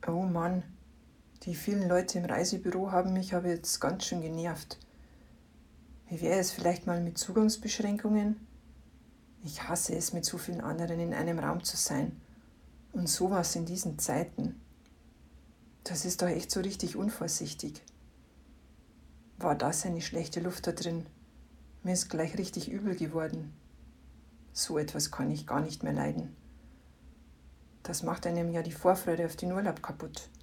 Oh Mann, die vielen Leute im Reisebüro haben mich aber jetzt ganz schön genervt. Wie wäre es vielleicht mal mit Zugangsbeschränkungen? Ich hasse es, mit so vielen anderen in einem Raum zu sein. Und sowas in diesen Zeiten. Das ist doch echt so richtig unvorsichtig. War das eine schlechte Luft da drin? Mir ist gleich richtig übel geworden. So etwas kann ich gar nicht mehr leiden. Das macht einem ja die Vorfreude auf den Urlaub kaputt.